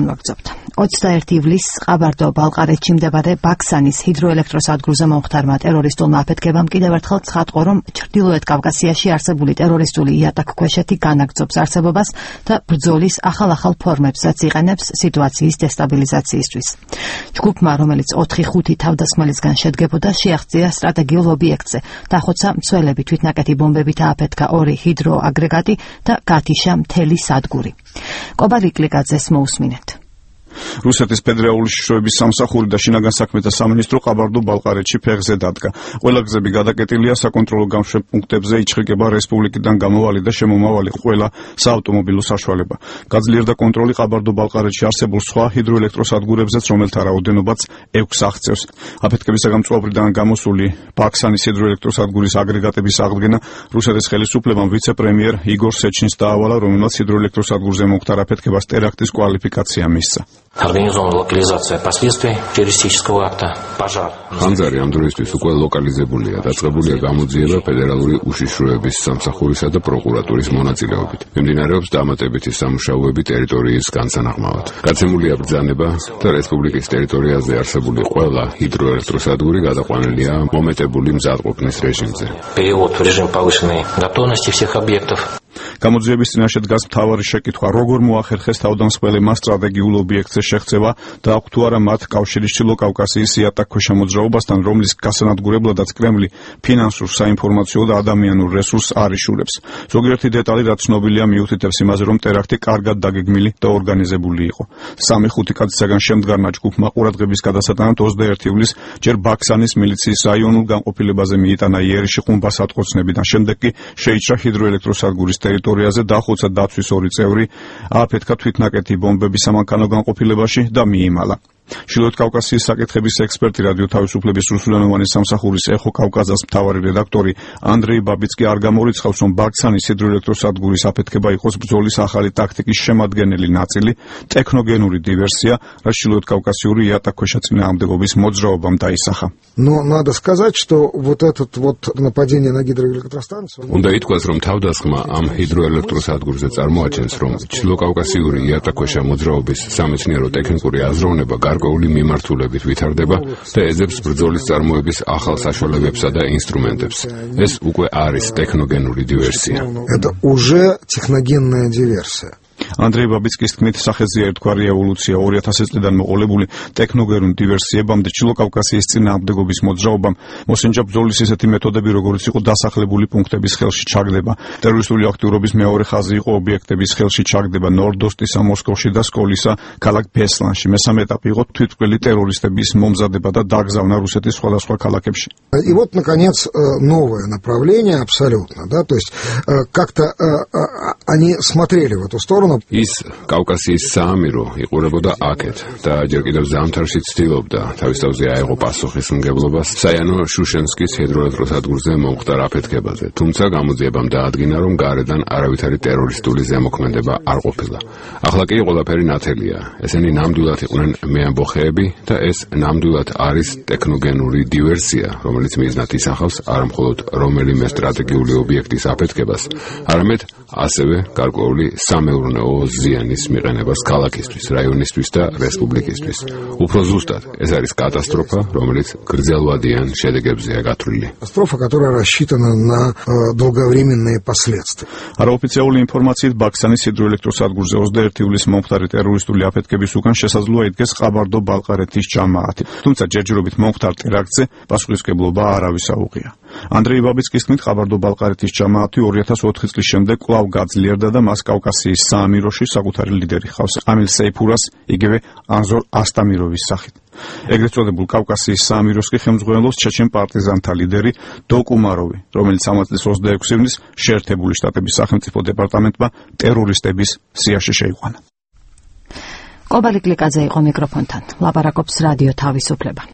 განვაგრძობთ. 21 ივლისს ყაბარდო-ბალყარეთში მდებარე ბაქსანის ჰიდროელექტროსადგურზე მომხდარმა ტერორისტულმა აფეთქებამ კიდევ ერთხელ ცხადყო, რომ ჩრდილოეთ კავკასიაში არსებული ტერორისტული იატაკქვეშეთი განაგრძობს არსებობას და ბრძოლის ახალ-ახალ ფორმებსაც იყენებს სიტუაციის დესტაბილიზაციისთვის. ჯგუფმა, რომელიც 4-5 თავდასხმელისგან შედგებოდა, შეაღწია სტრატეგიულ ობიექტზე, დახოცა მცველები თვითნაკეთი ბომბებით ააფეთქა 2 ჰიდროაგრეგატი და გათიშა მთელი სადგური. კობალ იკლიკაძეს მოусმინეთ. რუსეთის ფედერალური შიშროების სამსახური და შინაგან საქმეთა სამინისტრო ყაბარდო-ბალყარეთში ფეხზე დადგა. ყველა გზები გადაკეტილია, საკონტროლო გამშვებ პუნქტებზე იჩხიკება რესპუბლიკიდან გამოვალი და შემომავალი ყველა საავტომობილო საშუალება. გაძლიერდა კონტროლი ყაბარდო-ბალყარეთში არსებულ სხვა ჰიდროელექტროსადგურებზეც, რომელთა რაოდენობაც 6 აღწევს. აფეთქების საგამწყობრიდან გამოსული ბაქსანის ჰიდროელექტროსადგურის აგრეგატების აღდგენა რუსეთის ხელისუფლებამ ვიცე-პრემიერ იგორ სეჩინს დაავალა, რომელმაც ჰიდროელექტროსადგურზე მომხდარ აფეთქებას ტერაქტის კვალიფიკაცია მისცა. Организована локализация последствий террористического акта, пожар. ხანძარი ამ დროისთვის უკვე ლოკალიზებულია, დაწყებულია გამოძიება ფედერალური უშიშროების სამსახურისა და პროკურატურის მონაწილეობით. მიმდინარეობს დამატებითი სამუშაოები ტერიტორიის განსანაღმავად. გაცემულია ბრძანება და რესპუბლიკის ტერიტორიაზე არსებული ყველა ჰიდროელექტროსადგური გადაყვანილია მომეტებული მზადყოფნის რეჟიმზე. Перевод в режим повышенной готовности всех объектов. გამოძიების წინაშე დგას მთავარი შეკითხვა, როგორ მოახერხეს თავდამსხმელებმა სტრატეგიულ ობიექტზე შეღწევა და აქვს თუ არა მათ კავშირი ჩრდილო კავკასიის იატაკქვეშა მოძრაობასთან, რომლის გასანადგურებლადაც კრემლი ფინანსურ, საინფორმაციო და ადამიანურ რესურსს არ იშურებს. ზოგიერთი დეტალი, რაც ცნობილია, მიუთითებს იმაზე, რომ ტერაქტი კარგად დაგეგმილი და ორგანიზებული იყო. 3-5 კაცისაგან შემდგარმა ჯგუფმა ყურადღების გადასატანად 21 ივლისს ჯერ ბაქსანის მილიციის რაიონულ განყოფილებაზე მიიტანა იერიში ყუმბას ატყოცნებიდან, შემდეგ კი შეიჭრა ჰიდროელექტროსადგურის ტერიტორიაზე, დახოცა დაცვის 2 წევრი, ააფეთქა თვითნაკეთი ბომბები სამანქანო განყოფილებაში და მიიმალა. ჩრდილოეთ კავკასიის საკითხების ექსპერტი, რადიო თავისუფლების რუსულენოვანი სამსახურის ეხო კავკაზას მთავარი რედაქტორი ანდრეი ბაბიცკი არ გამორიცხავს, რომ ბაქსანის ჰიდროელექტროსადგურის აფეთქება იყოს ბრძოლის ახალი ტაქტიკის შემადგენელი ნაწილი, ტექნოგენური დივერსია, რაც ჩრდილოეთ კავკასიური იატაკქვეშა წინააღმდეგობის მოძრაობამ დაისახა. Но надо сказать, что вот это вот нападение на гидроэлектростанцию. უნდა ითქვას, რომ თავდასხმა ამ ჰიდროელექტროსადგურზე წარმოაჩენს, რომ ჩრდილო კავკასიური იატაკქვეშა მოძრაობის სამეცნიერო ტექნიკური აზროვნება გარკვეული მიმართულებით ვითარდება და ეძებს ბრძოლის წარმოების ახალ საშუალებებსა და ინსტრუმენტებს. ეს უკვე არის ტექნოგენური დივერსია. Это уже техногенная диверсия. ანდრეი ბაბიცკის თქმით, სახეზეა ერთგვარი ევოლუცია 2000 წლიდან მოყოლებული ტექნოგენურ დივერსიებამდე ჩრდილო კავკასიის წინააღმდეგობის მოძრაობამ მოსენჯა ბრძოლის ისეთი მეთოდები, როგორც იყო დასახლებული პუნქტების ხელში ჩაგდება. ტერორისტული აქტიურობის მეორე ხაზი იყო ობიექტების ხელში ჩაგდება ნორდოსტისა, მოსკოვში და სკოლისა ქალაქ ბესლანში. მესამე ეტაპი იყო თვითმკვლელი ტერორისტების მომზადება და დაგზავნა რუსეთის სხვადასხვა ქალაქებში. И вот, наконец, новое направление абсолютно, да, то есть как-то они смотрели в эту сторону. ის კავკასიის საამირო იყურებოდა აქეთ და ჯერ კიდევ ზამთარში ცდილობდა თავის თავზე აეღო პასუხისმგებლობას საიანო შუშენსკის ჰიდროელექტროსადგურზე მომხდარ აფეთქებაზე, თუმცა გამოძიებამ დაადგინა, რომ გარედან არავითარი ტერორისტული ზემოქმედება არ ყოფილა. ახლა კი ყველაფერი ნათელია. ესენი ნამდვილად იყვნენ მეამბოხეები და ეს ნამდვილად არის ტექნოგენური დივერსია, რომელიც მიზნად ისახავს არა მხოლოდ რომელიმე სტრატეგიული ობიექტის აფეთქებას, არამედ ასევე გარკვეული სამეურნეო ზიანის მიყენებას ქალაქისთვის, რაიონისთვის და რესპუბლიკისთვის. უფრო ზუსტად, ეს არის კატასტროფა, რომელიც გრძელვადიან შედეგებზეა გათვლილი. Катастрофа, которая рассчитана на долговременные последствия. არაოფიციალური ინფორმაციით, ბაქსანის ჰიდროელექტროსადგურზე 21 ივლისს მომხდარი ტერორისტული აფეთქების უკან შესაძლოა იდგეს ყაბარდო-ბალყარეთის ჯამაათი. თუმცა ჯერჯერობით მომხდარ ტერაქტზე პასუხისმგებლობა არავის აუღია. ანდრეი ბაბიცკის თქმით, ყაბარდო-ბალყარეთის ჯამაათი 2004 წლის შემდეგ კვლავ გაძლიერდა და მას კავკასიის საამიროში საკუთარი ლიდერი ჰყავს, ამილ სეიფურას, იგივე ანზორ ასტამიროვის სახით. ეგრეთ წოდებულ კავკასიის საამიროს კი ხელმძღვანელობს ჩეჩენ პარტიზანთა ლიდერი დოკუმაროვი, რომელიც ამ წლის 26 ივნისს შეერთებული შტატების სახელმწიფო დეპარტამენტმა ტერორისტების სიაში შეიყვანა. კობალ იკლიკაძე იყო მიკროფონთან. ლაპარაკობს რადიო თავისუფლება.